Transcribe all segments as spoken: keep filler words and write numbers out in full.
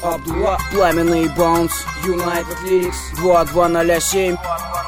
Абдулла, пламенный баунс, United Lyrics, два два ноль семь.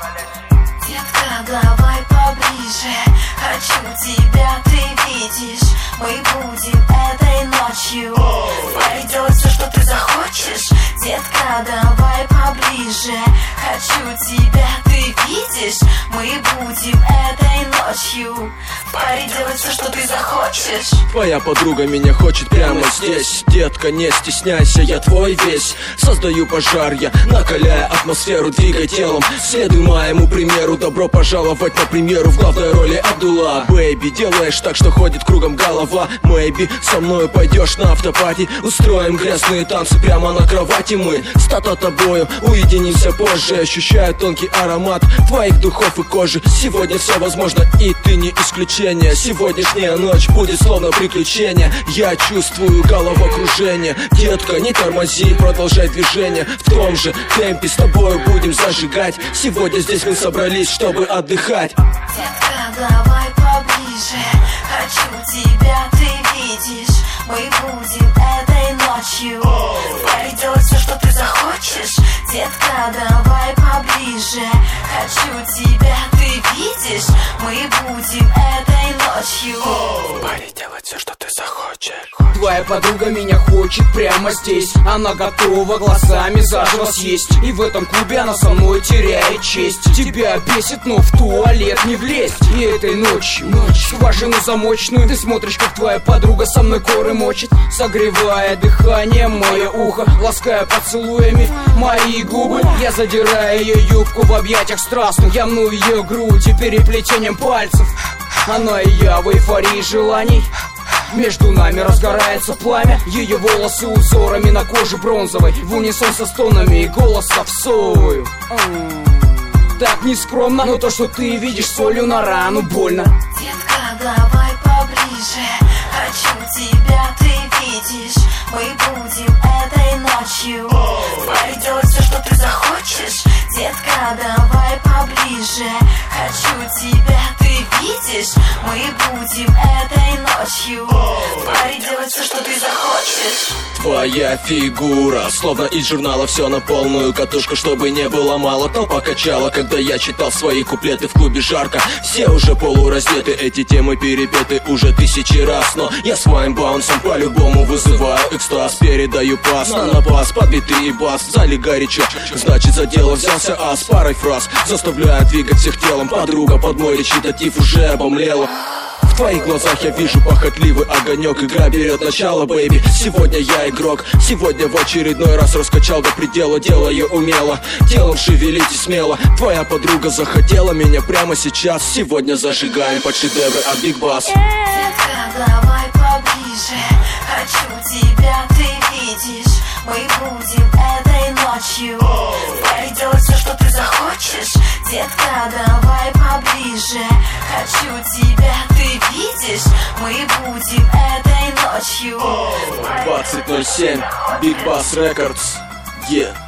Детка, давай поближе, хочу тебя, ты видишь. Мы будем этой ночью парить, делать все, что ты захочешь. Детка, давай поближе, хочу тебя, ты видишь. Мы будем этой ночью парить, делать все, что ты захочешь. Твоя подруга меня хочет прямо здесь. Детка, не стесняйся, я твой весь. Создаю пожар, я накаляя атмосферу, двигай телом, следуй моему примеру. Добро пожаловать на премьеру в главной роли Абдулла. Бэйби, делаешь так, что ходит кругом голова. Мэйби, со мною пойдешь на автопати. Устроим грязные танцы прямо на кровати. Мы с тобою уединимся позже. Ощущаю тонкий аромат твоих духов и кожи. Сегодня все возможно, и ты не исключение. Сегодняшняя ночь будет словно приключение. Я чувствую головокружение. Детка, не тормози, продолжай движение. В том же темпе с тобою будем зажигать. Сегодня здесь мы собрались, чтобы отдыхать. Детка, давай поближе, хочу тебя, ты видишь. Мы будем этой ночью парить, делать все, что ты захочешь. Детка, давай поближе, хочу тебя, ты видишь. Мы будем этой ночью парить, делать все, что ты захочешь. Твоя подруга меня хочет прямо здесь. Она готова глазами заживо съесть. И в этом клубе она со мной теряет честь. Тебя бесит, но в туалет не влезть. И этой ночью, ночь, скважину замочную, ты смотришь, как твоя подруга со мной коры мочит, согревая дыхание мое ухо, лаская поцелуями мои губы. Я задираю ее юбку в объятиях страстных, я мну ее грудь и переплетением пальцев. Она и я в эйфории желаний. Между нами разгорается пламя. Ее волосы узорами на коже бронзовой, в унисон со стонами и голос совсовываю. Так нескромно, но то, что ты видишь, солью на рану больно. Детка, давай поближе, хочу тебя, ты видишь. Мы будем этой ночью парить, делать все, что ты захочешь. Детка, давай поближе, хочу тебя, ты видишь. Мы будем этой ночью парить, делать все, что ты захочешь. Твоя фигура, словно из журнала, все на полную катушку, чтобы не было мало, то покачала. Когда я читал свои куплеты в клубе жарко, все уже полураздеты, эти темы перепеты уже тысячи раз. Но я своим баунсом по-любому вызываю экстаз. Передаю пас на напас, под биты и бас. В зале горячо, значит за дело взялся, а с парой фраз заставляю двигать всех телом. Подруга под мой речитатив уже обомлела. В твоих глазах я вижу похотливый огонек. Игра берет начало, бэйби. Сегодня я игрок. Сегодня в очередной раз раскачал до предела. Делаю умело, телом шевелите смело. Твоя подруга захотела меня прямо сейчас. Сегодня зажигаем под шедевры от Big Bass. Детка, давай поближе, хочу тебя, ты видишь. Мы будем этой ночью парить, делать все, что ты захочешь. Детка, давай поближе, хочу тебя, ты видишь. Мы будем этой ночью двадцать ноль семь, Big Bass Records. Yeah.